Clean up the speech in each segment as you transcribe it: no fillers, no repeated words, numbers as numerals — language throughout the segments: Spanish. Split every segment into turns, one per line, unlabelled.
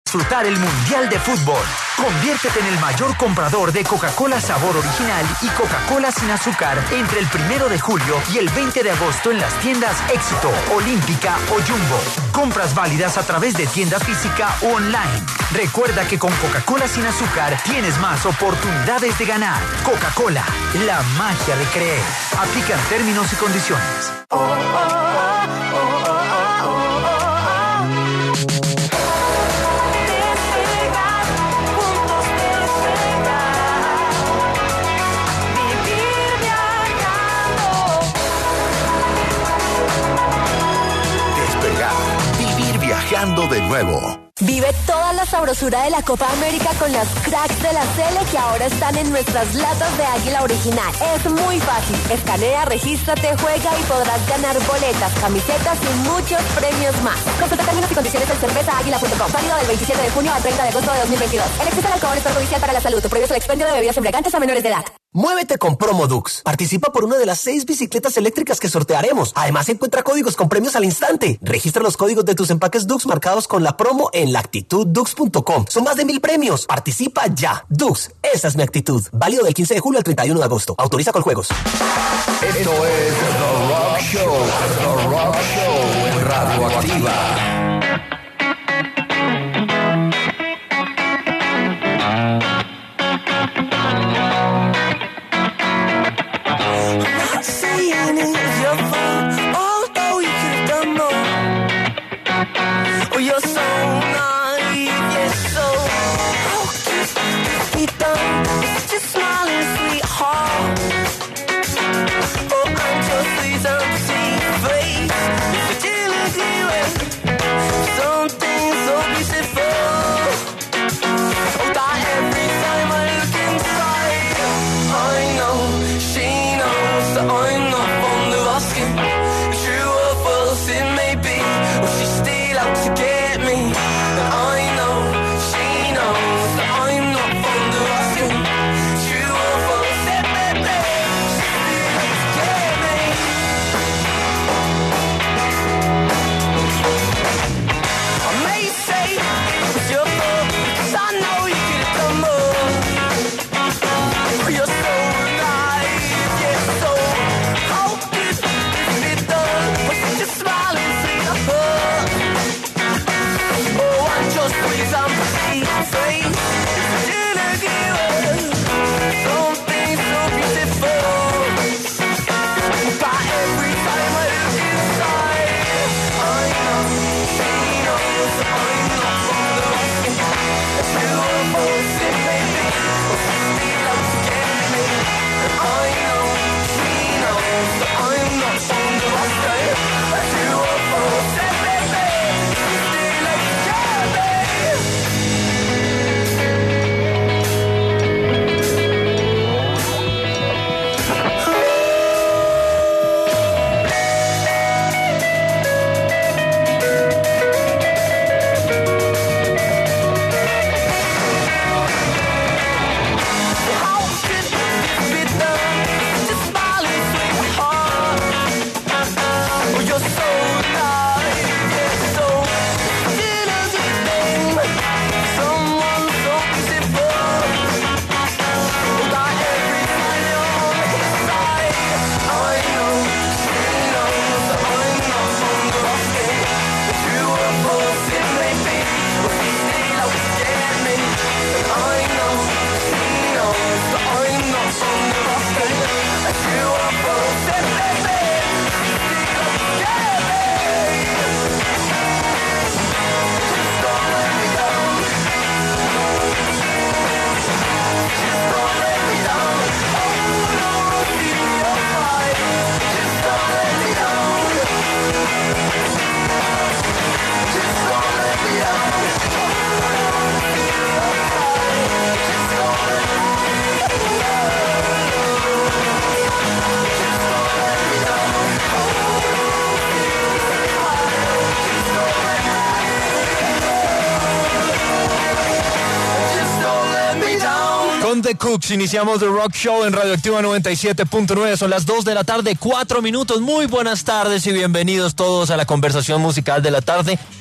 Disfrutar el Mundial de Fútbol. Conviértete en el mayor comprador de Coca-Cola sabor original y Coca-Cola sin azúcar entre el 1 de julio y el 20 de agosto en las tiendas Éxito, Olímpica o Jumbo. Compras válidas a través de tienda física o online. Recuerda que con Coca-Cola sin azúcar tienes más oportunidades de ganar. Coca-Cola, la magia de creer. Aplican términos y condiciones.
De nuevo.
Vive toda la sabrosura de la Copa América con las cracks de la Sele que ahora están en nuestras latas de Águila Original. Es muy fácil. Escanea, regístrate, juega y podrás ganar boletas, camisetas y muchos premios más. Consulta términos y condiciones en cervezaaguila.com. Válido del 27 de junio al 30 de agosto de 2022. El exceso de alcohol es perjudicial para la salud. Prohíbe el expendio de bebidas embriagantes a menores de edad.
Muévete con Promodux. Participa por una de las 6 bicicletas eléctricas que sortearemos. Además, encuentra códigos con premios al instante. Registra los códigos de tus empaques Dux marcados con la promo en lactituddux.com. Son más de 1,000 premios. Participa ya. Dux, esa es mi actitud. Válido del 15 de julio al 31 de agosto. Autoriza con juegos.
Esto es The Rock Show. The Rock Show en Radioactiva.
Con The Cooks iniciamos The Rock Show en Radioactiva 97.9. Son las 2 de la tarde, 4 minutos. Muy buenas tardes y bienvenidos todos a la conversación musical de la tarde.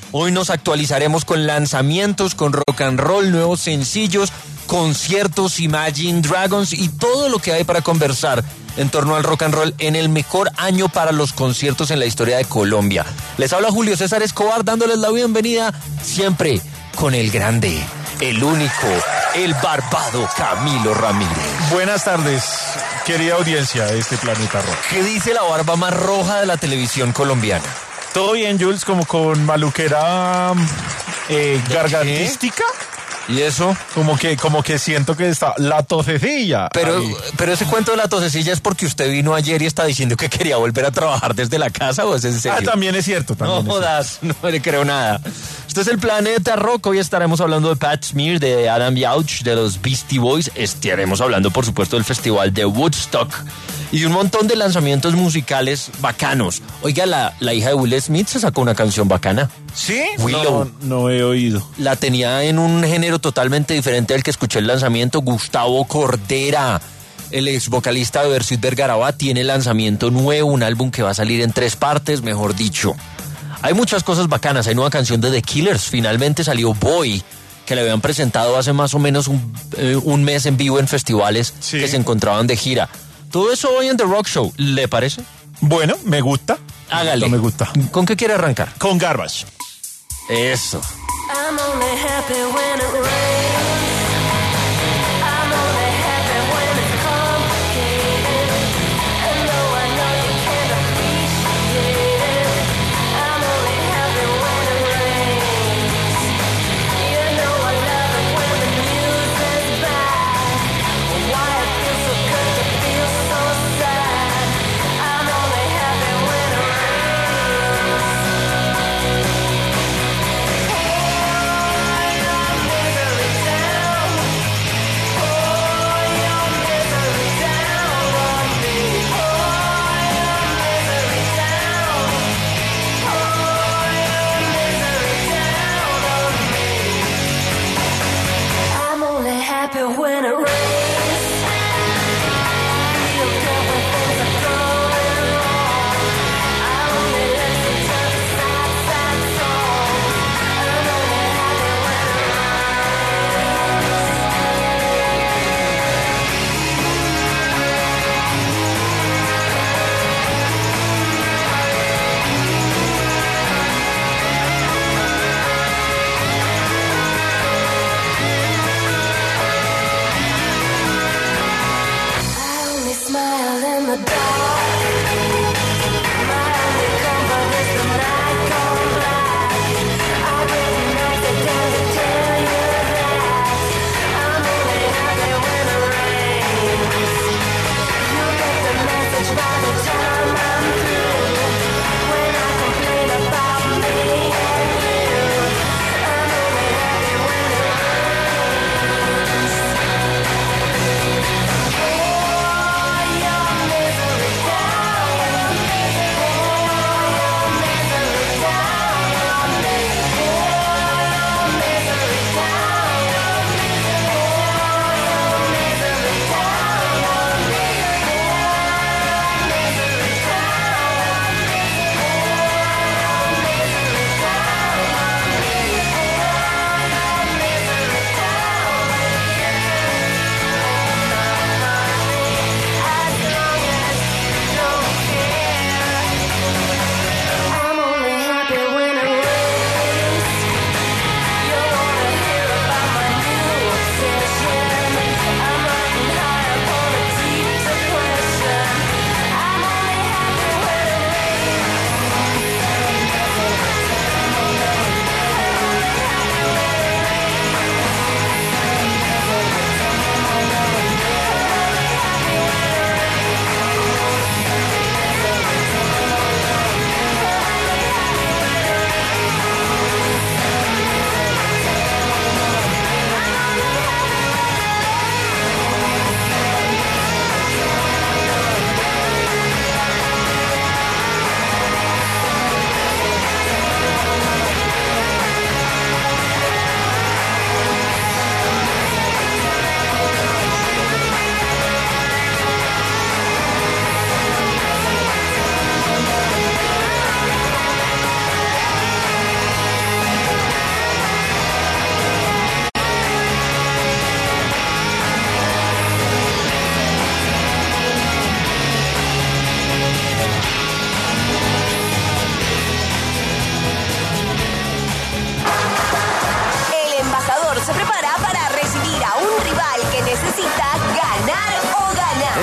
Hoy nos actualizaremos con lanzamientos, con rock and roll, nuevos sencillos, conciertos, Imagine Dragons y todo lo que hay para conversar en torno al rock and roll en el mejor año para los conciertos en la historia de Colombia. Les habla Julio César Escobar dándoles la bienvenida siempre con el grande, el único, el barbado Camilo Ramírez.
Buenas tardes, querida audiencia de este planeta rojo.
¿Qué dice la barba más roja de la televisión colombiana?
Todo bien, Jules, como con maluquera gargantística.
¿Y eso?
Como que siento que está la tosecilla.
Pero ese cuento de la tosecilla es porque usted vino ayer y está diciendo que quería volver a trabajar desde la casa, ¿o es en serio?
También es cierto.
No jodas, no le creo nada. Este es el Planeta Rock. Hoy estaremos hablando de Pat Smear, de Adam Yauch, de los Beastie Boys. Estaremos hablando, por supuesto, del Festival de Woodstock y de un montón de lanzamientos musicales bacanos. Oiga, la hija de Will Smith se sacó una canción bacana.
¿Sí?
Willow.
No he oído.
La tenía en un género totalmente diferente del que escuché el lanzamiento. Gustavo Cordera, el ex vocalista de Versuit Vergarabat, tiene lanzamiento nuevo, un álbum que va a salir en 3 partes, mejor dicho. Hay muchas cosas bacanas. Hay nueva canción de The Killers. Finalmente salió Boy, que le habían presentado hace más o menos un mes en vivo en festivales que se encontraban de gira. Todo eso hoy en The Rock Show. ¿Le parece?
Bueno, me gusta.
Hágale.
Me gusta.
¿Con qué quiere arrancar?
Con Garbage.
Eso.
I'm only happy when it rains. I'm only happy when it's complicated. And though I know you can't appreciate it, I'm only happy when it rains. You know I love it when the music's bad. Why it feels so good to feel so sad. I'm only happy when it rains. I'm only happy when it rains. Feel good when things are going wrong. I only listen to the sad, sad songs. I'm only happy when it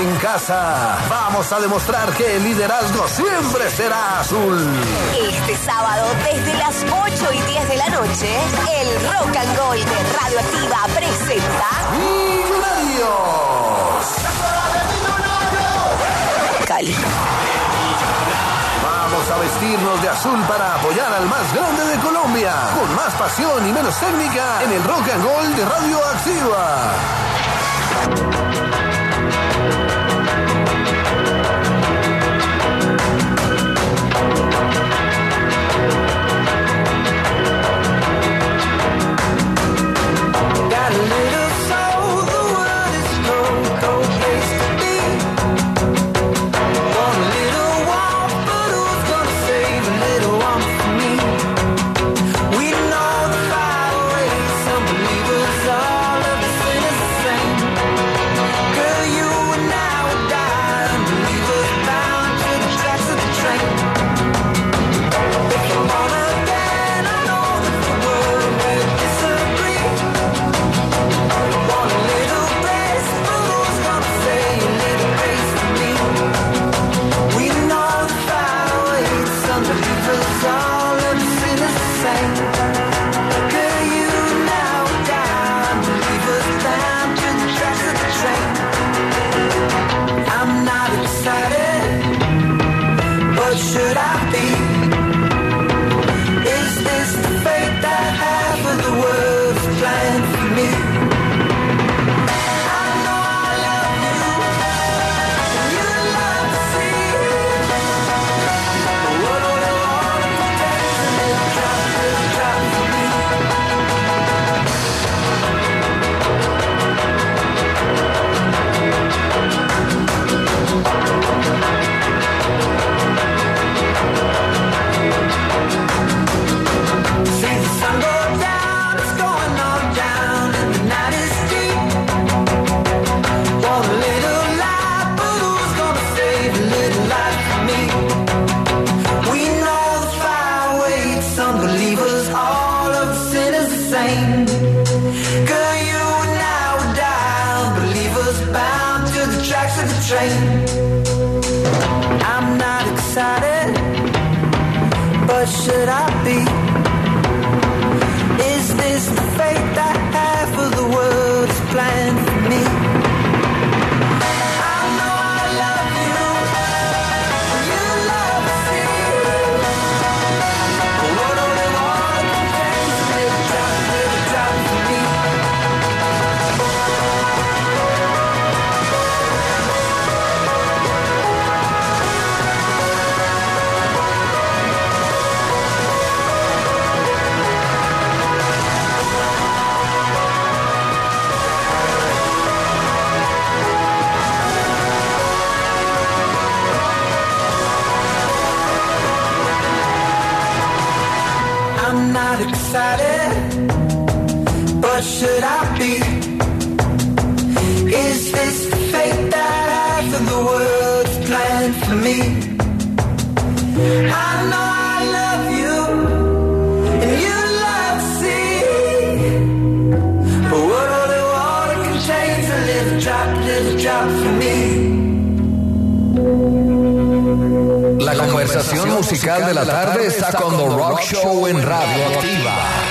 en casa. Vamos a demostrar que el liderazgo siempre será azul.
Este sábado, desde las 8:10 de la noche, el Rock and Roll de Radioactiva presenta
¡Millonarios!
Cali.
Vamos a vestirnos de azul para apoyar al más grande de Colombia. Con más pasión y menos técnica en el Rock and Roll de Radioactiva.
Should I be? Is this the fate that half of the world's planned for me? I know I love you, and you love to see. What do you want to take a little drop for me? I'm not excited, but should I be? Is this the fate that half of the world's planned for me? I know I love you, you love to see. What do they want to take? Little drop for me. I'm not excited, but should I be? Is this the fate that half of the world's planned for me? I know I love you, and you love to see. But what all the water contains a little drop for me.
La conversación musical de la tarde está con The Rock Show en Radioactiva.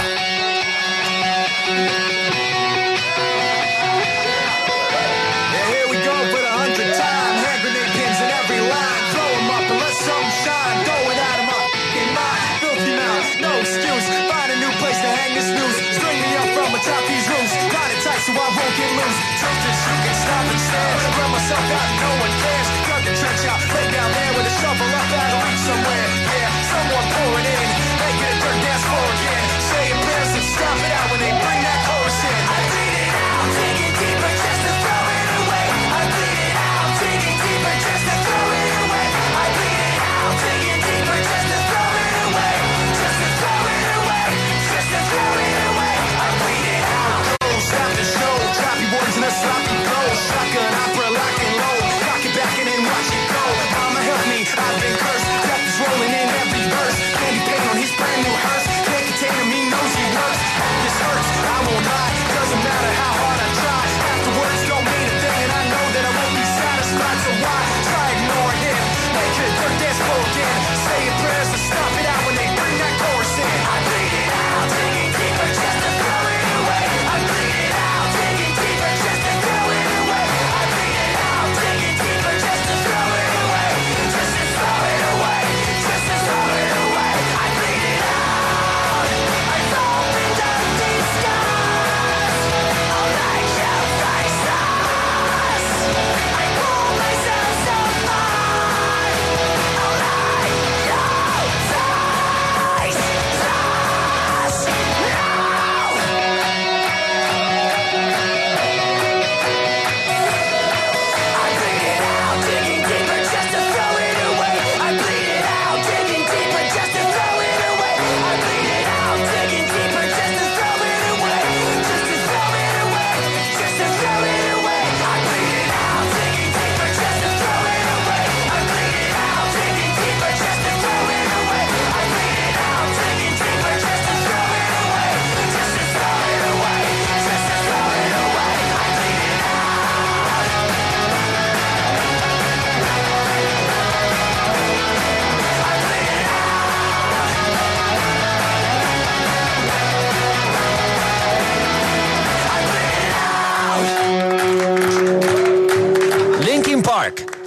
Here we go for the 100th time. Hand grenade pins in every line. Throw 'em up and let some shine. Going at 'em up in my filthy mouth. No excuse. Find a new place to hang this news. String me up from atop these roofs. Got it tight so I won't get loose. Truth is you can stop and stand. Run myself out, no one cares. Dug the trench out, lay down there with a shovel up out of reach somewhere. Yeah, someone pour it in. Make it a dirt dance floor again. Saying prayers and stop it out when they bring that chorus in. I bleed it out, digging deeper just to throw it away. I bleed it out, digging deeper just to throw it away. I bleed it out, digging deeper just to throw it away. Just to throw it away. Just to throw it away. I bleed it out. Stop the show, drop your boys in a sloppy flow. Shotgun opera, lock and load. Cock it back and then watch it go.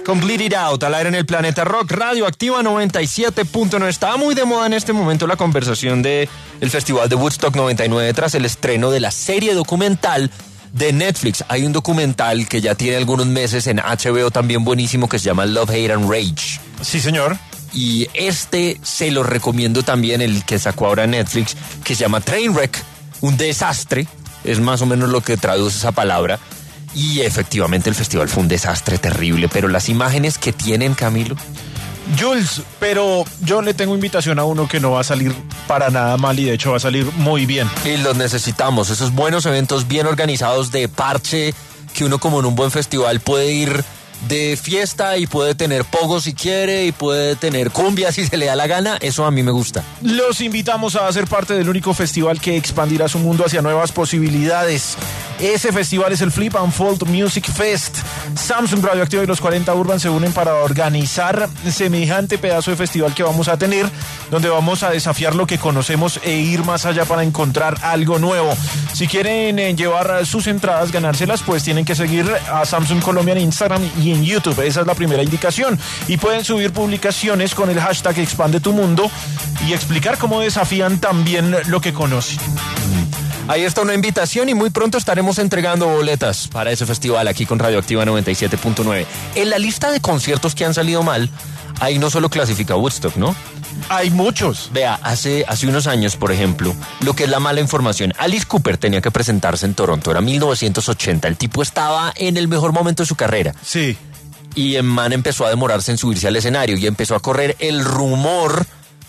Complete It Out, al aire en el Planeta Rock, Radioactiva 97.9. Estaba muy de moda en este momento la conversación de el Festival de Woodstock 99 tras el estreno de la serie documental de Netflix. Hay un documental que ya tiene algunos meses en HBO también buenísimo que se llama Love, Hate and Rage.
Sí, señor.
Y este se lo recomiendo también, el que sacó ahora Netflix, que se llama Trainwreck, un desastre, es más o menos lo que traduce esa palabra. Y efectivamente el festival fue un desastre terrible, pero las imágenes que tienen, Camilo.
Jules, pero yo le tengo invitación a uno que no va a salir para nada mal y de hecho va a salir muy bien.
Y los necesitamos, esos buenos eventos bien organizados de parche, que uno como en un buen festival puede ir de fiesta y puede tener pogo si quiere y puede tener cumbia si se le da la gana. Eso a mí me gusta.
Los invitamos a ser parte del único festival que expandirá su mundo hacia nuevas posibilidades. Ese festival es el Flip and Fold Music Fest. Samsung, Radioactiva y los 40 Urban se unen para organizar semejante pedazo de festival que vamos a tener, donde vamos a desafiar lo que conocemos e ir más allá para encontrar algo nuevo. Si quieren llevar sus entradas, ganárselas, pues tienen que seguir a Samsung Colombia en Instagram y en YouTube. Esa es la primera indicación. Y pueden subir publicaciones con el hashtag Expande tu Mundo y explicar cómo desafían también lo que conocen.
Ahí está una invitación y muy pronto estaremos entregando boletas para ese festival aquí con Radioactiva 97.9. En la lista de conciertos que han salido mal, ahí no solo clasifica Woodstock, ¿no?
Hay muchos.
Vea, hace unos años, por ejemplo, lo que es la mala información. Alice Cooper tenía que presentarse en Toronto, era 1980. El tipo estaba en el mejor momento de su carrera.
Sí.
Y el man empezó a demorarse en subirse al escenario y empezó a correr el rumor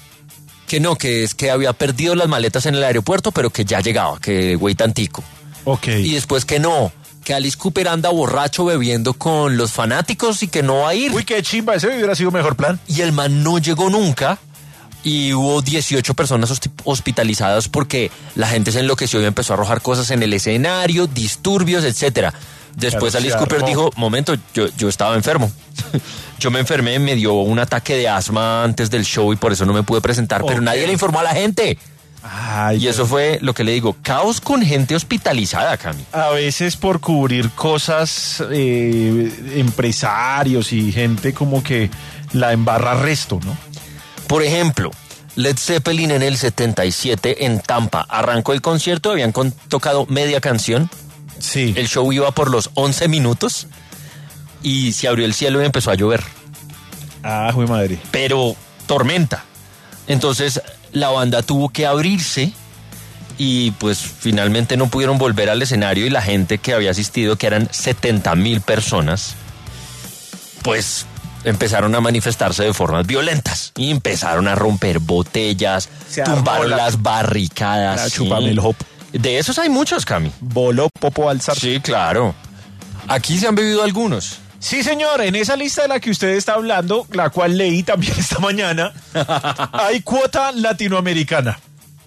que es que había perdido las maletas en el aeropuerto, pero que ya llegaba, que güey tantico.
Ok.
Y después que Alice Cooper anda borracho bebiendo con los fanáticos y que no va a ir.
Uy, qué chimba, ese hubiera sido mejor plan.
Y el man no llegó nunca y hubo 18 personas hospitalizadas porque la gente se enloqueció y empezó a arrojar cosas en el escenario, disturbios, etcétera. Después
Claro,
Alice Cooper dijo, momento, yo estaba enfermo. Yo me enfermé, me dio un ataque de asma antes del show y por eso no me pude presentar, pero nadie le informó a la gente.
Ay,
Y eso fue lo que le digo, caos con gente hospitalizada, Cami.
a veces por cubrir cosas, empresarios y gente como que la embarra resto, ¿no?
Por ejemplo, Led Zeppelin en el 77 en Tampa. Arrancó el concierto, habían tocado media canción.
Sí.
El show iba por los 11 minutos y se abrió el cielo y empezó a llover.
Ah, jue madre.
Pero tormenta. Entonces la banda tuvo que abrirse y pues finalmente no pudieron volver al escenario y la gente que había asistido, que eran 70,000 personas, pues empezaron a manifestarse de formas violentas y empezaron a romper botellas, tumbaron las barricadas.
Chúpame el hop.
De esos hay muchos, Cami.
Voló popo alzar.
Sí, claro. Aquí se han bebido algunos.
Sí, señor, en esa lista de la que usted está hablando, la cual leí también esta mañana, hay cuota latinoamericana.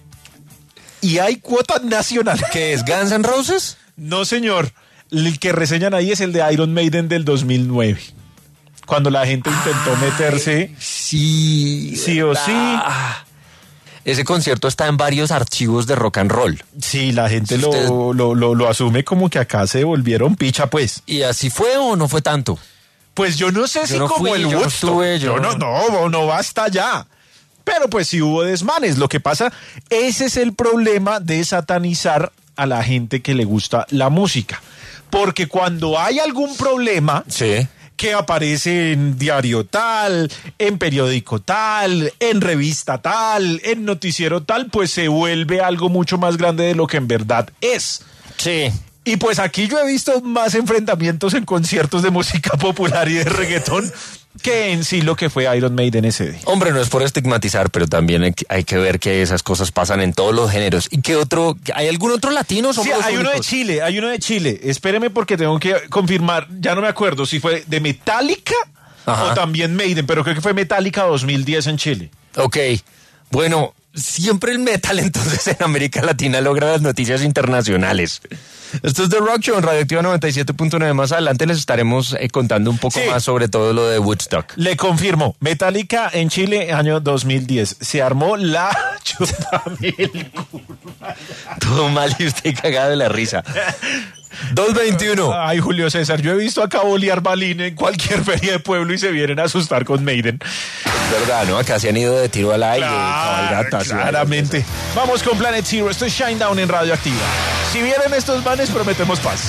Y hay cuota nacional.
¿Qué es, Guns N' Roses?
No, señor. El que reseñan ahí es el de Iron Maiden del 2009. Cuando la gente intentó meterse.
Sí.
Sí o sí.
Ese concierto está en varios archivos de rock and roll.
Sí, la gente
Si usted-
lo asume como que acá se volvieron picha, pues.
¿Y así fue o no fue tanto?
Pues yo no sé si
no
como
fui,
el
yo no
Woodstock.
estuve, yo
No basta ya. Pero pues sí hubo desmanes. Lo que pasa, ese es el problema de satanizar a la gente que le gusta la música. Porque cuando hay algún problema
Sí.
que aparece en diario tal, en periódico tal, en revista tal, en noticiero tal, pues se vuelve algo mucho más grande de lo que en verdad es.
Sí.
Y pues aquí yo he visto más enfrentamientos en conciertos de música popular y de reggaetón que en sí lo que fue Iron Maiden ese día.
Hombre, no es por estigmatizar, pero también hay que ver que esas cosas pasan en todos los géneros. ¿Y qué otro? ¿Hay algún otro latino?
Sí,
Somos los
hay uno de Chile. Espéreme porque tengo que confirmar, ya no me acuerdo si fue de Metallica
Ajá.
o también Maiden, pero creo que fue Metallica 2010 en Chile.
Ok, bueno, siempre el metal entonces en América Latina logra las noticias internacionales. Esto es The Rock Show en Radioactiva 97.9. Más adelante les estaremos contando un poco
Sí.
más sobre todo lo de Woodstock.
Le confirmo, Metallica en Chile, año 2010. Se armó la chupame el culo.
Todo mal y usted cagado de la risa. 2:21.
Ay, Julio César, yo he visto acá bolear balín en cualquier feria de pueblo y se vienen a asustar con Maiden.
Es verdad, ¿no? Acá se han ido de tiro al aire, cabalgatas.
Claramente. Vamos con Planet Zero. Esto es Shinedown en Radioactiva. Si vienen estos manes, prometemos paz.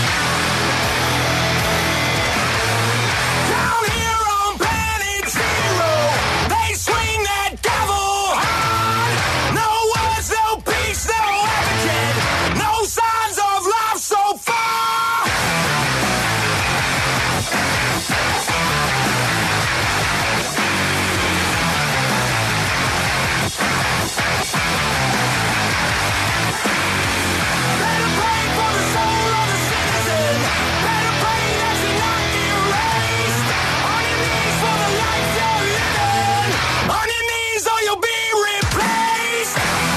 Down here on Planet Zero, they swing that gavel hard. No words, no peace, no advocate, no signs of life so far. Better pray for the soul of the citizen. Better pray that you're not erased. On your knees for the life you're living. On your knees or you'll be replaced.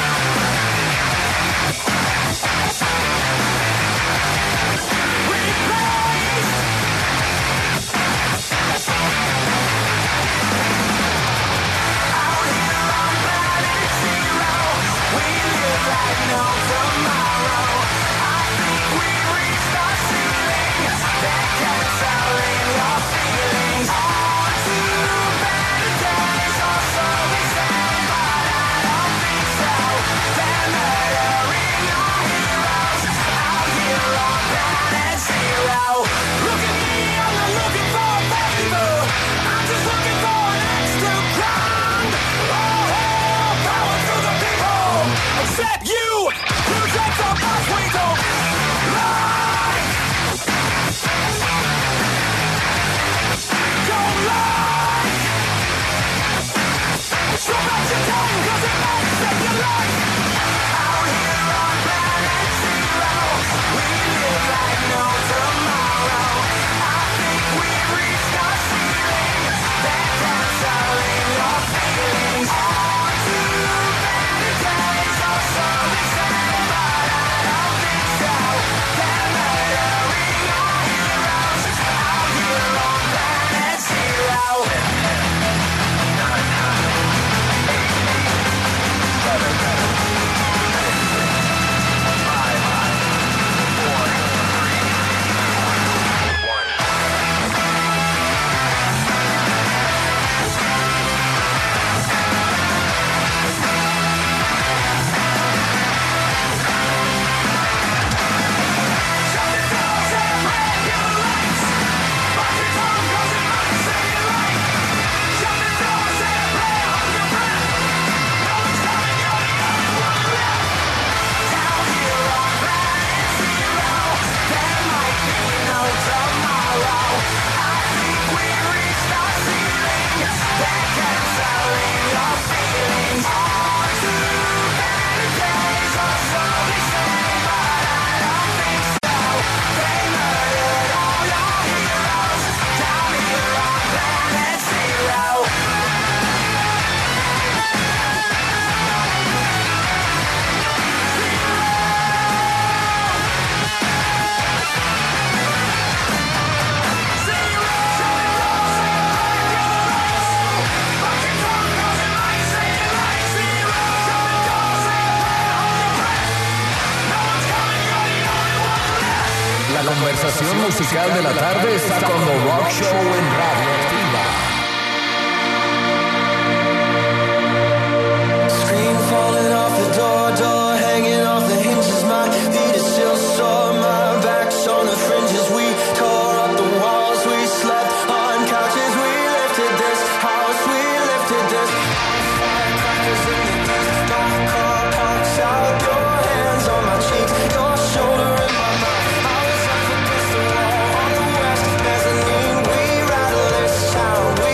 Out here on Planet Zero, we live like no tomorrow. I think we've reached our ceiling. They're canceling your feelings. On to better days, or so they say, but I don't think so. They're murdering our heroes. Out here on Planet Zero. Look at me, I'm not looking for a favor. I'm just looking for an extra crown. Oh, hell, power to the people. Except you, who takes our bus, we don't like. Don't like. So much your tongue, 'cause it might save your life. Out here on Planet Zero, we live like no tomorrow. I think we've reached our ceiling. They're canceling your feelings. On to better days, or so they say, but I don't think so. They're murdering our heroes. Out here on Planet Zero.
La conversación musical de la tarde está con The Rock Show en Radioactiva.
Screen falling off the door hanging off the hinges. My feet are still sore, my back's on the fringes. We tore up the walls, we slept on couches. We lifted this house, we lifted this. Firecrackers in the east, my car parks out. Your hands on my cheeks, your shoulder in my mouth. I was up against the wall on the west mezzanine. We rattle this town, we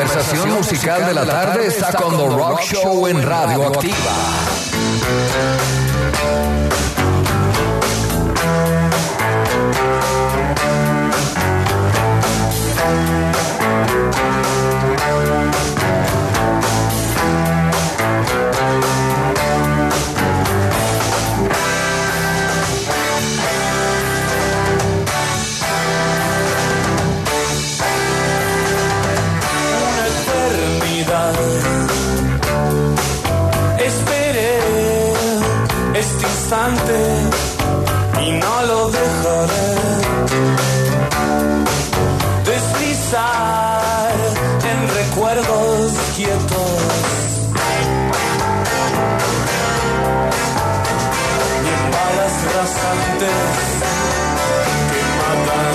conversación musical de la tarde está con The Rock Show en Radio Activa.
Esperé este instante y no lo dejaré deslizar en recuerdos quietos y en balas rasantes que matan.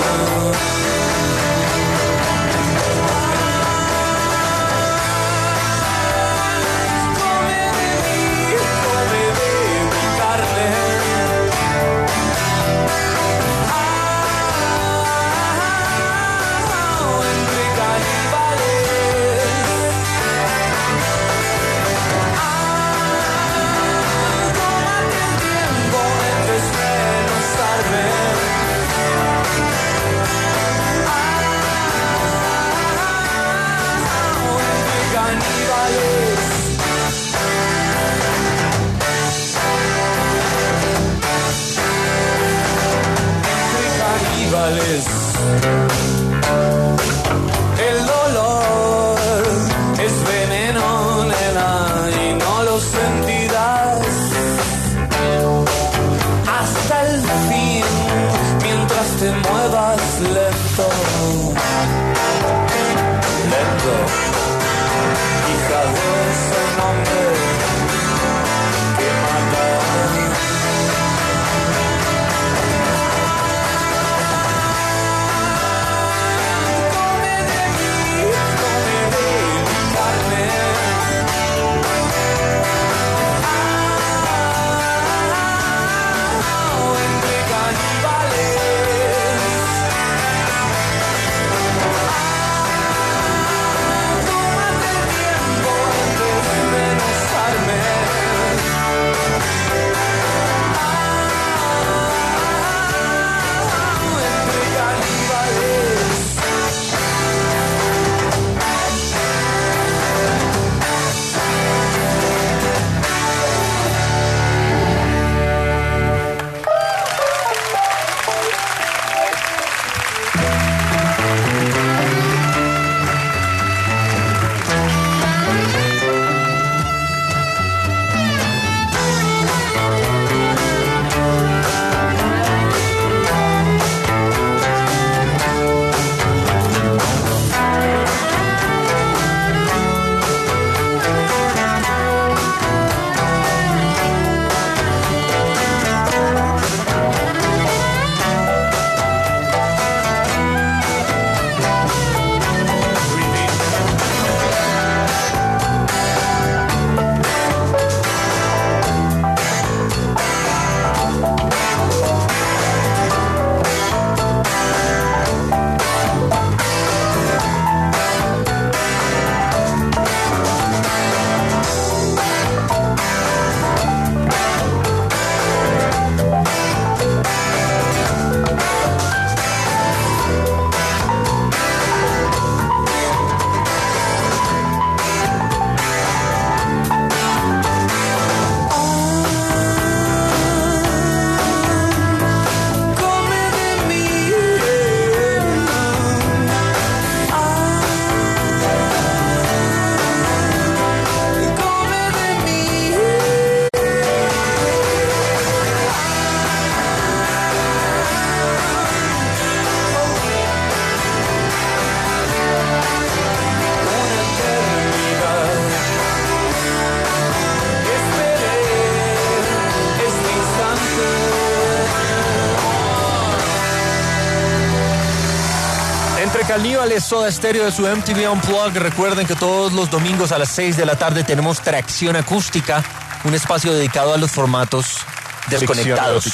El dolor es veneno, nena, y no lo sentirás hasta el fin, mientras te muevas lento, lento, hija de ese nombre que mata.
Caníbales, Soda Stereo de su MTV Unplugged. Recuerden que todos los domingos a las 6 de la tarde tenemos Tracción Acústica, un espacio dedicado a los formatos desconectados.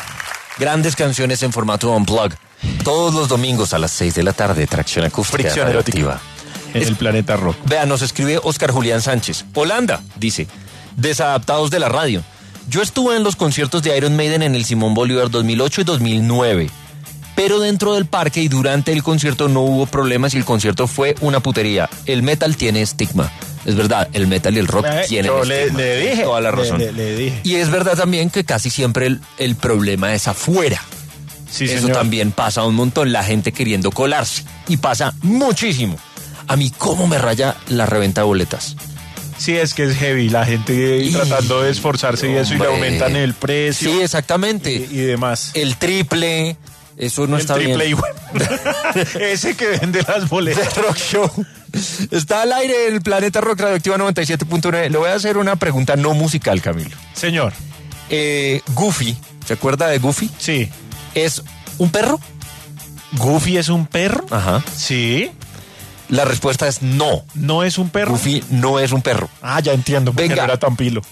Grandes canciones en formato Unplugged. Todos los domingos a las 6 de la tarde, Tracción Acústica.
Fricción erótica. en el planeta rock.
Vea, nos escribe Oscar Julián Sánchez. Holanda, dice, desadaptados de la radio. Yo estuve en los conciertos de Iron Maiden en el Simón Bolívar 2008 y 2009. Pero dentro del parque y durante el concierto no hubo problemas y el concierto fue una putería. El metal tiene estigma. Es verdad, el metal y el rock tienen
Yo
estigma.
le dije.
Toda la razón.
Le dije.
Y es verdad también que casi siempre el problema es afuera.
Sí,
Eso
señor.
también pasa un montón, la gente queriendo colarse. Y pasa muchísimo. A mí, ¿cómo me raya la reventa de boletas?
Sí, es que es heavy. La gente tratando de esforzarse y eso y le
Hombre.
aumentan el precio.
Sí, exactamente.
Y demás.
El triple, eso no
el
está
triple
bien.
Ese que vende las boletas.
De Rock Show. Está al aire el Planeta Rock Radioactiva 97.9. Le voy a hacer una pregunta no musical, Camilo.
Señor.
Goofy, ¿se acuerda de Goofy?
Sí.
¿Es un perro?
¿Goofy es un perro?
Ajá.
Sí.
La respuesta es no.
¿No es un perro?
Goofy no es un perro.
Ah, ya entiendo. Porque
Venga.
no era tan pilo.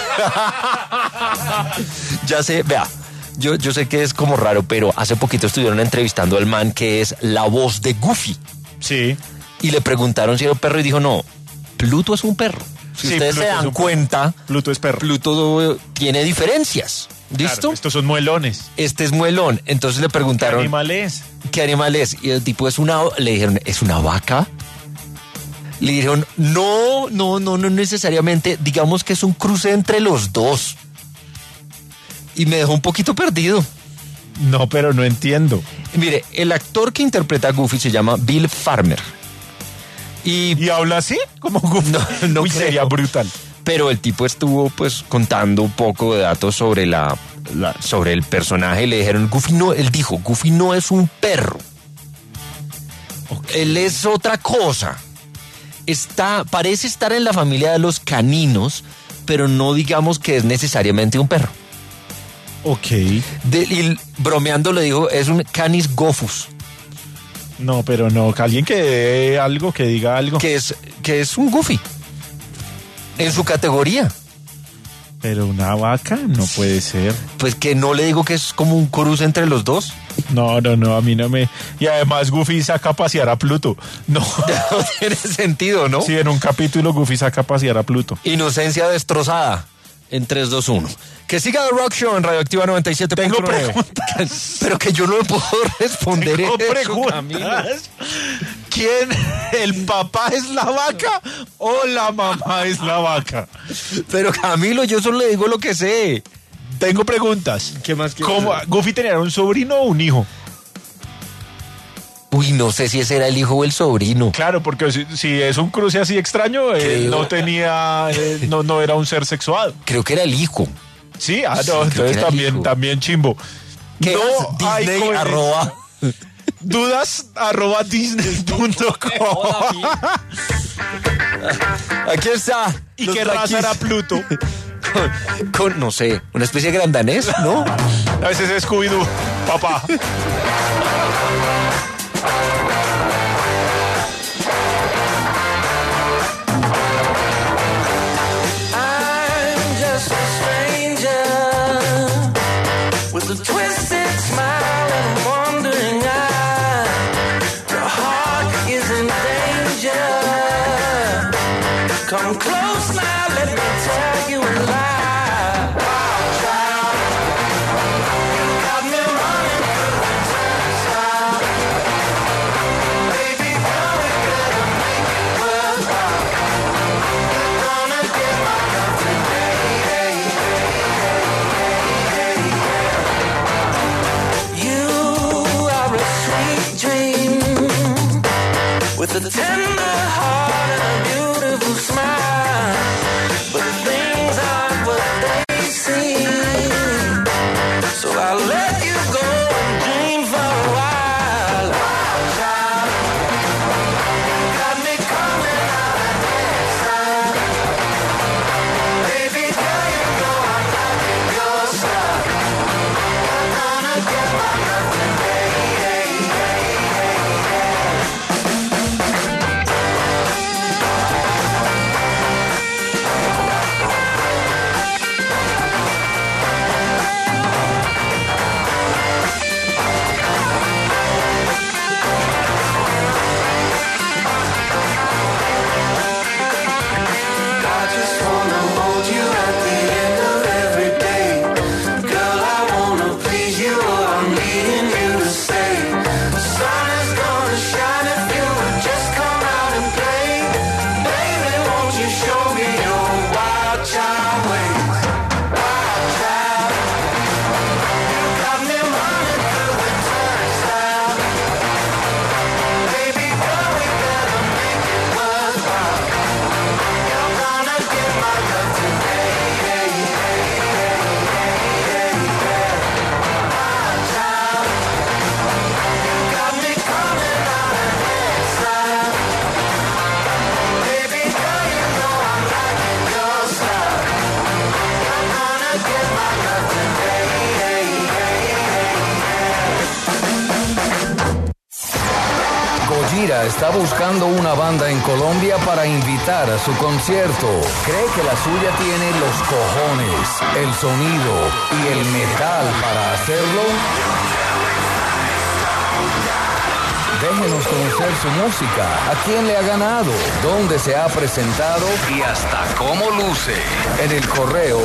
Ya sé, vea. Yo sé que es como raro, pero hace poquito estuvieron entrevistando al man que es la voz de Goofy.
Sí.
Y le preguntaron si era un perro y dijo, no, Pluto es un perro. Si
Sí,
ustedes
Pluto
se
es
dan
un perro.
cuenta,
Pluto es perro.
Pluto tiene diferencias. ¿Listo?
Claro, estos son muelones.
Este es muelón. Entonces le
¿Qué
preguntaron,
animal es?
¿qué animal es? Y el tipo le dijeron, ¿es una vaca? Le dijeron, no necesariamente. Digamos que es un cruce entre los dos. Y me dejó un poquito perdido.
No, pero no entiendo.
Mire, el actor que interpreta a Goofy se llama Bill Farmer.
¿Y habla así? Como Goofy.
No
Uy,
creo.
sería brutal.
Pero el tipo estuvo pues contando un poco de datos sobre sobre el personaje. Le dijeron, él dijo, Goofy no es un perro. Él es otra cosa. Parece estar en la familia de los caninos, pero no digamos que es necesariamente un perro.
Ok.
Y bromeando le dijo, es un Canis Gophus,
No, pero no. Que alguien que dé algo, que diga algo.
que es un Goofy. En su categoría.
Pero una vaca no puede ser.
Pues que no le digo que es como un cruce entre los dos.
No, a mí no me... Y además Goofy saca a pasear a Pluto. No.
No tiene sentido, ¿no?
Sí, en un capítulo Goofy saca a pasear a Pluto.
Inocencia destrozada en 3, 2, 1. Que siga The Rock Show en Radioactiva 97.9.
Tengo preguntas.
Pero que yo no le puedo responder
Tengo
eso, Camilo.
preguntas. ¿Quién? ¿El papá es la vaca o la mamá es la vaca?
Pero Camilo, yo solo le digo lo que sé.
Tengo preguntas.
¿Qué más quieres
¿Cómo,
saber?
Goofy tenía un sobrino o un hijo?
Uy, no sé si ese era el hijo o el sobrino.
Claro, porque si es un cruce así extraño, él
Creo.
no tenía, no era un ser sexuado.
Creo que era el hijo.
Sí,
Sí, creo
no,
que
entonces
era el hijo.
también chimbo.
¿Qué
No
es?
hay
Disney
coherencia.
arroba.
Dudas @disney.com.
Aquí está.
¿Y
los
qué raza
Black
era
Keys.
Pluto?
Con, no sé, una especie de grandanés, ¿no?
A veces es Scooby-Doo, papá.
I'm just a stranger with a twisted smile and a wandering eye. Your heart is in danger. Come close now, let me tell you a lie. Wild child, got me running through the turnstile.
Gojira está buscando una banda en Colombia para invitar a su concierto. Cree que la suya tiene los cojones, el sonido y el metal para hacerlo. Déjenos conocer su música, a quién le ha ganado, dónde se ha presentado y hasta cómo luce. En el correo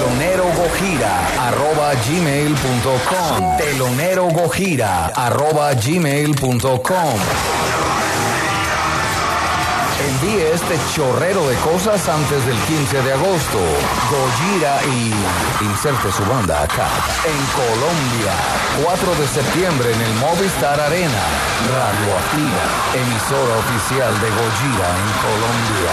telonerogojira@gmail.com. telonerogojira@gmail.com. Envíe este chorrero de cosas antes del 15 de agosto. Gojira y inserte su banda acá. En Colombia, 4 de septiembre en el Movistar Arena. Radioactiva, emisora oficial de Gojira en Colombia.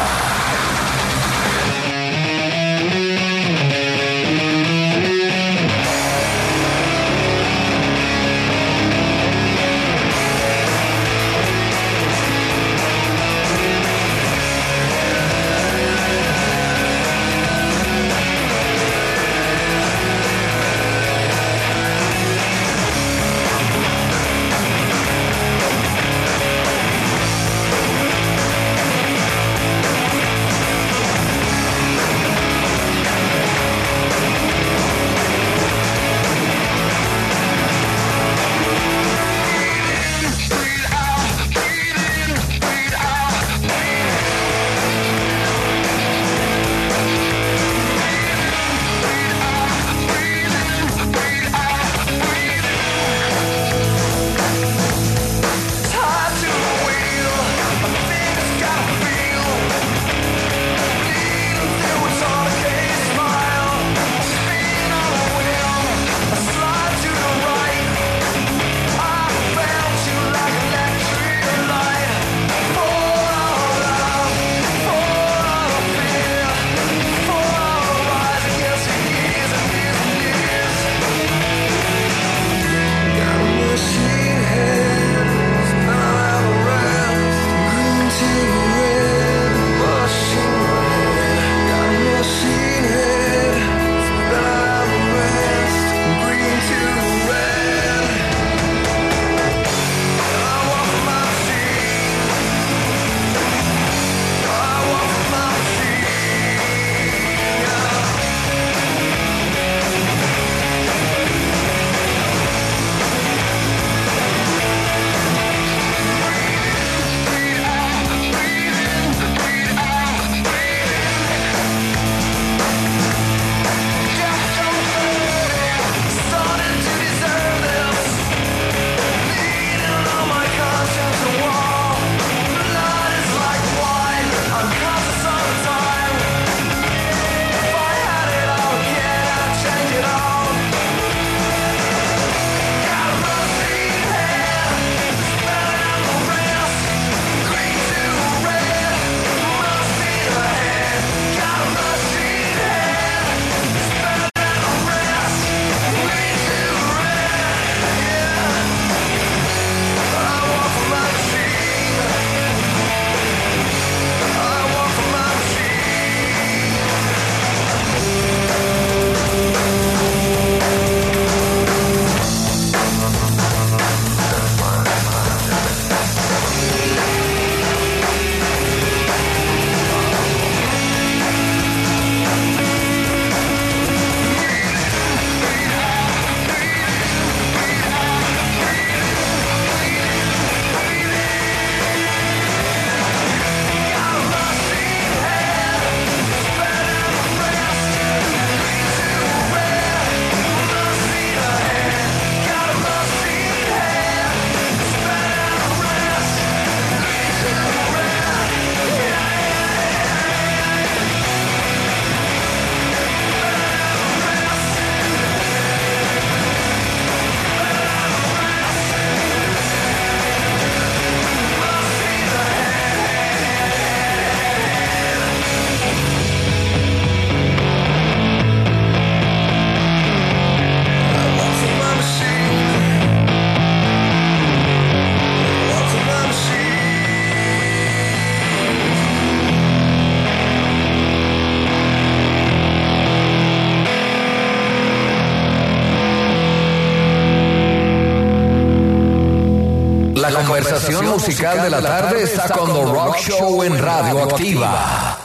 La conversación musical de la tarde está con The Rock Show en Radio Activa.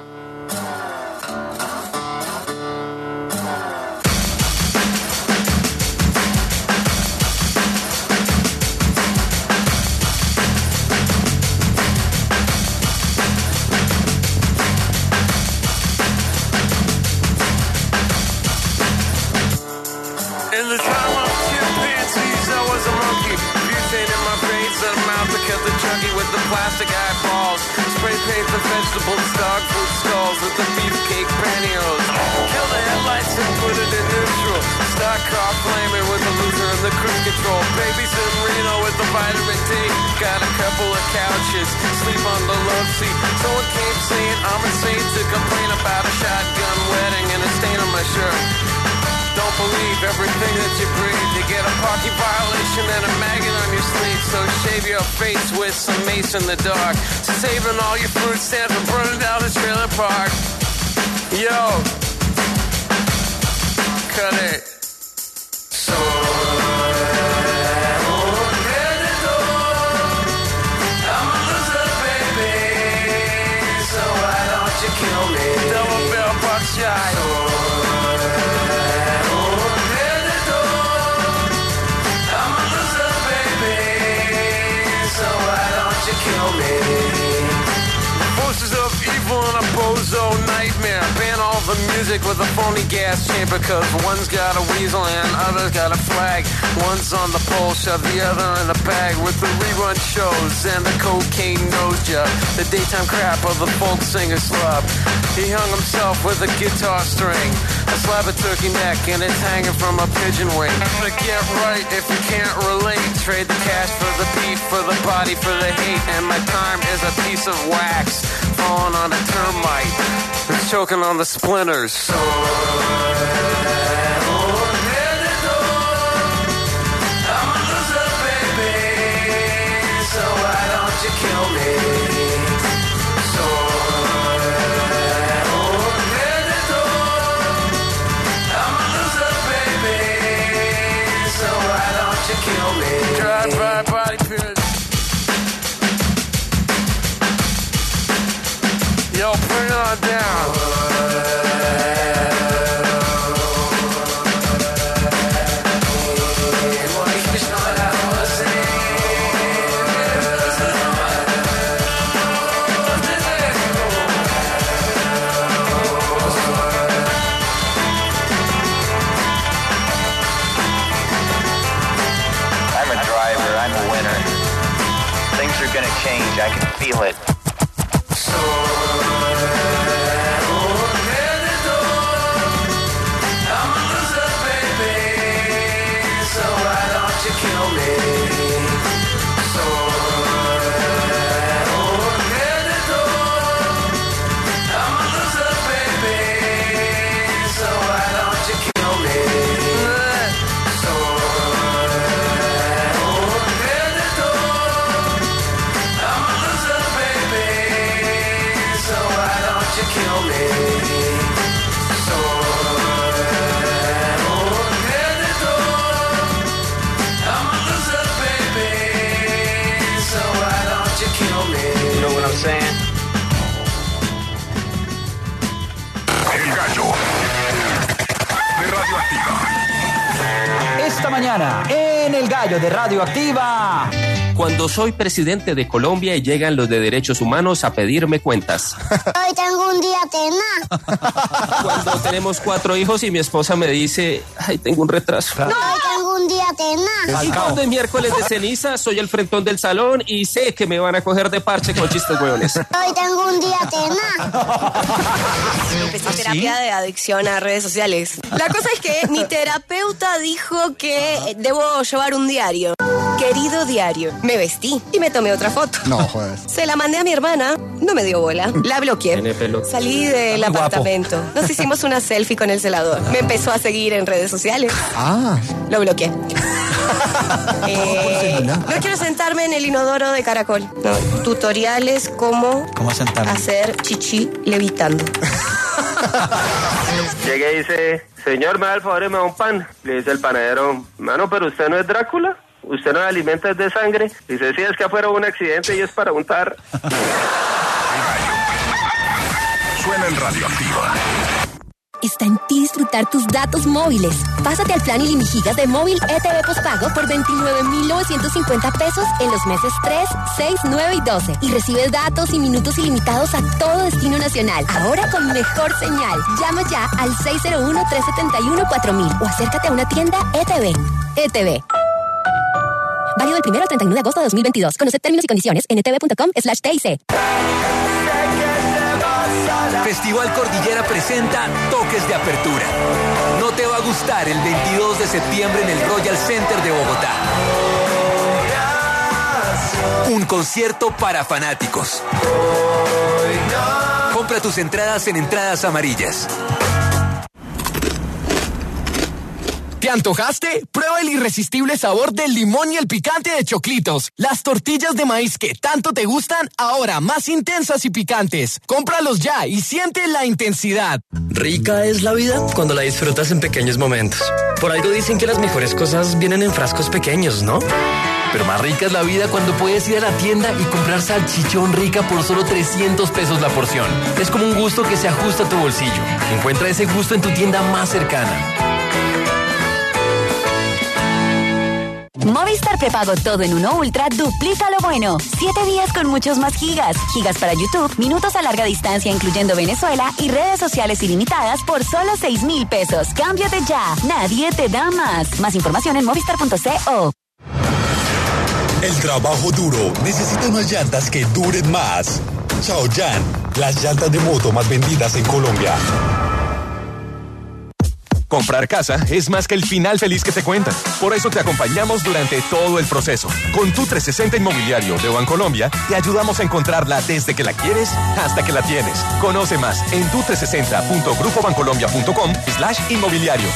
In the time of chimpanzees, I was a monkey. Butane in my veins, and a mouth that kept the junkie with the plastic eyeballs. Spray paint the vegetables, dog food skulls with the beefcake pantyhose. Kill the headlights and put it in neutral. Stock car flaming with the loser and the cruise control. Babies in Reno with the vitamin D. Got a couple of couches, sleep on the love seat. Someone came saying I'm insane to complain about a shotgun wedding and a stain on my shirt. Don't believe everything that you breathe. You get a parking violation and a maggot on your sleeve. So shave your face with some mace in the dark. Saving all your food stamps and burning down the trailer park. Yo, cut it. I'm a loser, baby. So why don't you kill me? Double barrel buckshot. Forces of evil and a bozo nightmare. Ban all the music with a phony gas chamber, cause one's got a weasel and other's got a flag. One's on the pole, shove the other in the bag with the rerun shows and the cocaine nose job. The daytime crap of the folk singer slub. He hung himself with a guitar string, a slab of turkey neck, and it's hanging from a pigeon wing. But get right if you can't relate. Trade the cash for the beef, for the body, for the hate. And my time is a piece of wax falling on a termite that's choking on the splinters. I'm a loser, baby. So why don't you kill me? Drive-by body pit. Yo, bring it on down.
Gonna change, I can feel it. I'm a loser, baby. So why don't you kill me? I'm a loser, baby. So why don't you kill me?
El Gallo de Radioactiva.
Esta mañana, en El Gallo de Radioactiva.
Cuando soy presidente de Colombia y llegan los de derechos humanos a pedirme cuentas.
Hoy tengo un día tenaz.
Cuando tenemos 4 hijos y mi esposa me dice, ay, tengo un retraso.
Hoy tengo un día tenaz.
Y cuando es miércoles de ceniza, soy el frentón del salón y sé que me van a coger de parche con chistes huevones.
Hoy tengo un día tenaz.
Empecé terapia de adicción a redes sociales. La cosa es que mi terapeuta dijo que debo llevar un diario. Querido diario, me vestí y me tomé otra foto.
No, joder.
Se la mandé a mi hermana, no me dio bola. La bloqueé.
Tiene pelo.
Salí del apartamento. Nos hicimos una selfie con el celador. Me empezó a seguir en redes sociales.
Ah.
Lo bloqueé. No quiero sentarme en el inodoro de caracol. No, tutoriales ¿Cómo
sentarme?
hacer chichi levitando.
Llegué y dice, señor, me da el favor y me da un pan. Le dice el panadero, mano, pero usted no es Drácula.
usted no alimenta de sangre. Dice, sí, es que afuera hubo un accidente y es para untar.
Suena en Radioactiva.
Está en ti disfrutar tus datos móviles. Pásate al plan ilimigigas de móvil ETV postpago por 29,950 pesos en los meses 3, 6, 9 y 12. Y recibe datos y minutos ilimitados a todo destino nacional. Ahora con mejor señal. Llama ya al 601-371-4000 o acércate a una tienda ETV. ETV. Válido del 1 al 31 de agosto de 2022. Conoce términos y condiciones en etv.com/TIC.
Festival Cordillera presenta Toques de Apertura. No te va a gustar el 22 de septiembre en el Royal Center de Bogotá. Un concierto para fanáticos. Compra tus entradas en Entradas Amarillas.
¿Te antojaste? Prueba el irresistible sabor del limón y el picante de Choclitos. Las tortillas de maíz que tanto te gustan, ahora más intensas y picantes. Cómpralos ya y siente la intensidad.
Rica es la vida cuando la disfrutas en pequeños momentos. Por algo dicen que las mejores cosas vienen en frascos pequeños, ¿no?
Pero más rica es la vida cuando puedes ir a la tienda y comprar salchichón Rica por solo 300 pesos la porción. Es como un gusto que se ajusta a tu bolsillo. Encuentra ese gusto en tu tienda más cercana.
Movistar Prepago Todo en Uno Ultra duplica lo bueno. 7 días con muchos más gigas. Gigas para YouTube, minutos a larga distancia incluyendo Venezuela y redes sociales ilimitadas por solo 6,000 pesos. Cámbiate ya. Nadie te da más. Más información en movistar.co.
El trabajo duro necesita unas llantas que duren más. Chaoyan, las llantas de moto más vendidas en Colombia.
Comprar casa es más que el final feliz que te cuentan. Por eso te acompañamos durante todo el proceso. Con tu 360 Inmobiliario de Bancolombia, te ayudamos a encontrarla desde que la quieres hasta que la tienes. Conoce más en tu360.grupobancolombia.com/inmobiliario.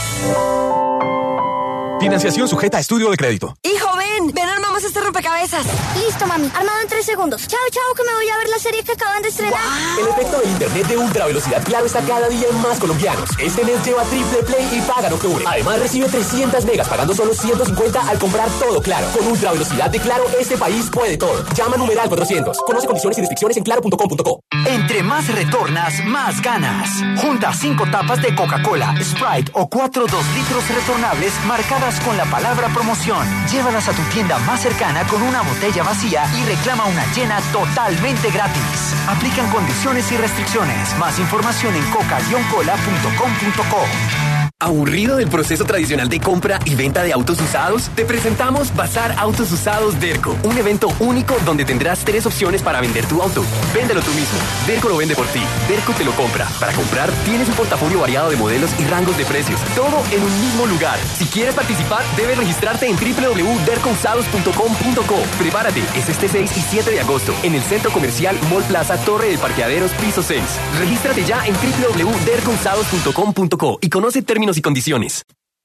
Financiación sujeta a estudio de crédito.
Hijo, ven armamos este rompecabezas.
Listo, mami. Armado en 3 segundos. Chao, que me voy a ver la serie que acaban de estrenar.
El efecto de internet de ultra velocidad Claro está cada día en más colombianos. Este mes lleva triple play y paga en octubre. Además recibe 300 megas pagando solo 150 al comprar todo Claro. Con ultra velocidad de Claro, este país puede todo. Llama numeral 400. Conoce condiciones y restricciones en claro.com.co.
Entre más retornas, más ganas. Junta 5 tapas de Coca-Cola, Sprite o 4 2 litros retornables marcadas con la palabra promoción. Llévalas a tu tienda más cercana con una botella vacía y reclama una llena totalmente gratis. Aplican condiciones y restricciones. Más información en coca-cola.com.co.
¿Aburrido del proceso tradicional de compra y venta de autos usados? Te presentamos Bazar Autos Usados Derco, un evento único donde tendrás 3 opciones para vender tu auto. Véndelo tú mismo. Derco lo vende por ti. Derco te lo compra. Para comprar, tienes un portafolio variado de modelos y rangos de precios. Todo en un mismo lugar. Si quieres participar, debes registrarte en www.dercousados.com.co. Prepárate, es este 6 y 7 de agosto en el Centro Comercial Mall Plaza Torre de Parqueaderos, piso 6. Regístrate ya en www.dercousados.com.co y conoce términos y condiciones.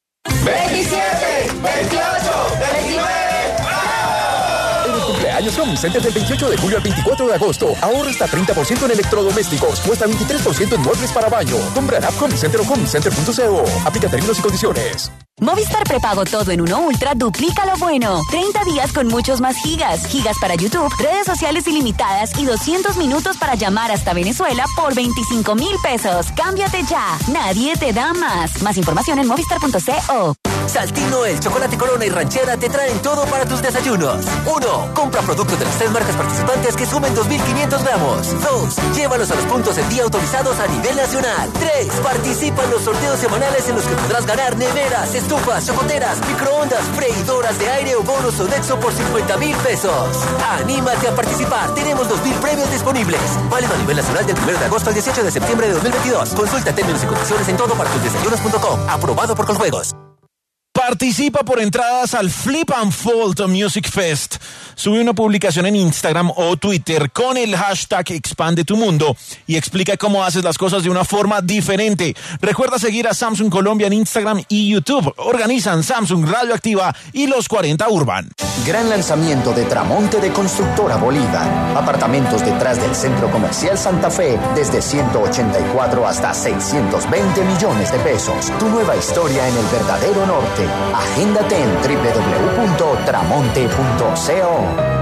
27, 28, 29.
En el cumpleaños Home Center del 28 de julio al 24 de agosto, ahorra hasta 30% en electrodomésticos o hasta 23% en muebles para baño. Compra en App Home Center o homecenter.co. Aplica términos y condiciones.
Movistar Prepago Todo en Uno Ultra duplica lo bueno. 30 días con muchos más gigas. Gigas para YouTube, redes sociales ilimitadas y 200 minutos para llamar hasta Venezuela por 25,000 pesos. Cámbiate ya. Nadie te da más. Más información en movistar.co.
Saltino, el chocolate Corona y Ranchera te traen todo para tus desayunos. 1. Compra productos de las 3 marcas participantes que sumen 2,500 gramos. 2. Llévalos a los puntos en día autorizados a nivel nacional. 3. Participa en los sorteos semanales en los que podrás ganar neveras, estufas, chocoteras, microondas, freidoras de aire o bonos Sodexo por 50,000 pesos. Anímate a participar. Tenemos 2,000 premios disponibles. Válido a nivel nacional del 1 de agosto al 18 de septiembre de 2022. Consulta términos y condiciones en todopartusdesayunos.com. Aprobado por Coljuegos.
Participa por entradas al Flip and Fold Music Fest. sube una publicación en Instagram o Twitter con el hashtag Expande tu Mundo y explica cómo haces las cosas de una forma diferente. Recuerda seguir a Samsung Colombia en Instagram y YouTube. Organizan Samsung Radioactiva y los 40 Urban.
Gran lanzamiento de Tramonte de Constructora Bolívar. Apartamentos detrás del Centro Comercial Santa Fe desde 184 hasta 620 millones de pesos. Tu nueva historia en el verdadero norte. Agéndate en www.tramonte.co.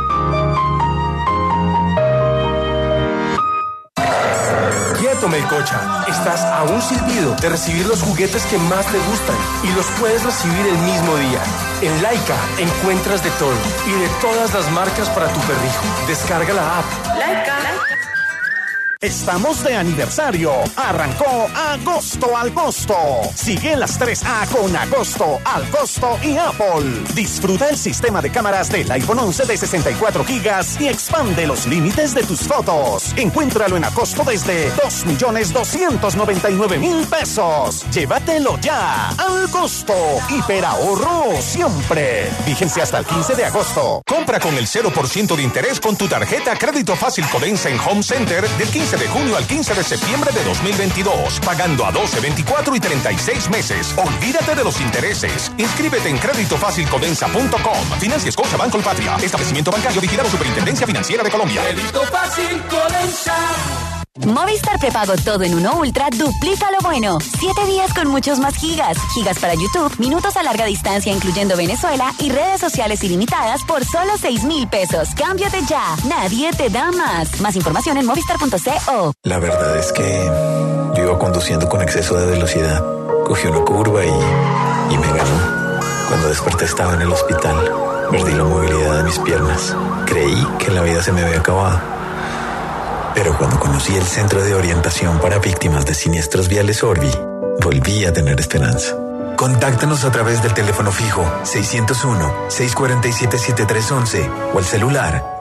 Quieto, Melcocha. Estás a un silbido de recibir los juguetes que más te gustan y los puedes recibir el mismo día. En Laika encuentras de todo y de todas las marcas para tu perrijo. Descarga la app.
Laika. Estamos de aniversario. Arrancó Agosto al Costo. Sigue las 3A con Agosto al Costo y Apple. Disfruta el sistema de cámaras del iPhone 11 de 64 gigas y expande los límites de tus fotos. Encuéntralo en Agosto desde 2.299.000 pesos. Llévatelo ya. Al Costo. Hiperahorro siempre. Vigencia hasta el 15 de agosto.
Compra con el 0% de interés con tu tarjeta Crédito Fácil Codensa en Home Center del 15 de junio al 15 de septiembre de 2022, pagando a 12, 24 y 36 meses. Olvídate de los intereses. Inscríbete en creditofacilcodensa.com. Financia Scotiabank Colpatria. Establecimiento bancario vigilado Superintendencia Financiera de Colombia.
Crédito Fácil Codensa.
Movistar Prepago Todo en Uno Ultra duplica lo bueno. 7 días con muchos más gigas. Gigas para YouTube, minutos a larga distancia incluyendo Venezuela y redes sociales ilimitadas por solo 6,000 pesos. Cámbiate ya. Nadie te da más. Más información en movistar.co.
La verdad es que yo iba conduciendo con exceso de velocidad. Cogí una curva y me ganó. Cuando desperté estaba en el hospital. Perdí la movilidad de mis piernas. Creí que la vida se me había acabado. Pero cuando conocí el Centro de Orientación para Víctimas de Siniestros Viales Orbi, volví a tener esperanza. Contáctanos a través del teléfono fijo 601-647-7311 o el celular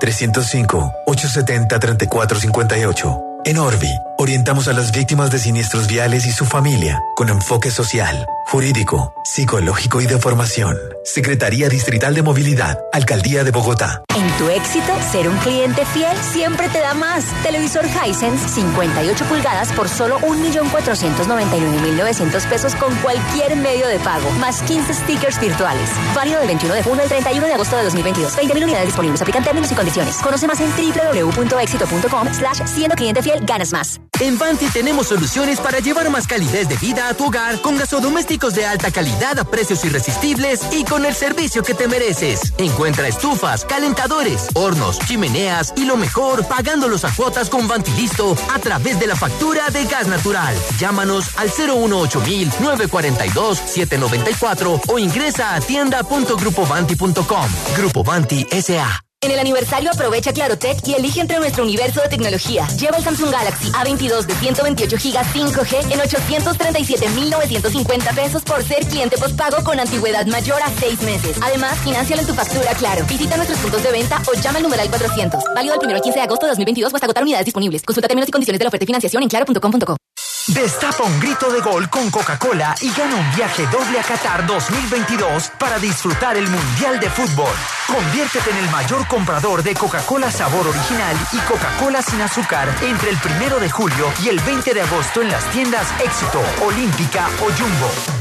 305-870-3458. En Orbi, orientamos a las víctimas de siniestros viales y su familia con enfoque social, jurídico, psicológico y de formación. Secretaría Distrital de Movilidad, Alcaldía de Bogotá.
En tu éxito, ser un cliente fiel siempre te da más. Televisor Hisense 58 pulgadas por solo 1.499.900 pesos con cualquier medio de pago, más 15 stickers virtuales. Válido del 21 de junio al 31 de agosto de 2022. 20.000 unidades disponibles. Aplican términos y condiciones. Conoce más en www.exito.com/siendo cliente fiel ganas más.
En Vanti tenemos soluciones para llevar más calidez de vida a tu hogar con gasodomésticos de alta calidad a precios irresistibles y con el servicio que te mereces. Encuentra estufas, calentadores, hornos, chimeneas y lo mejor, pagándolos a cuotas con Vanti Listo a través de la factura de gas natural. Llámanos al 018-942-794 o ingresa a tienda.grupovanti.com. Grupo Vanti S.A.
En el aniversario aprovecha Clarotech y elige entre nuestro universo de tecnología. Lleva el Samsung Galaxy A22 de 128 GB 5G en 837.950 pesos por ser cliente postpago con antigüedad mayor a 6 meses. Además, financialo en tu factura Claro. Visita nuestros puntos de venta o llama al numeral 400. Válido del 1 al 15 de agosto de 2022 o hasta agotar unidades disponibles. Consulta términos y condiciones de la oferta y financiación en claro.com.co.
Destapa un grito de gol con Coca-Cola y gana un viaje doble a Qatar 2022 para disfrutar el Mundial de Fútbol. Conviértete en el mayor comprador de Coca-Cola sabor original y Coca-Cola sin azúcar entre el 1 de julio y el 20 de agosto en las tiendas Éxito, Olímpica o Jumbo.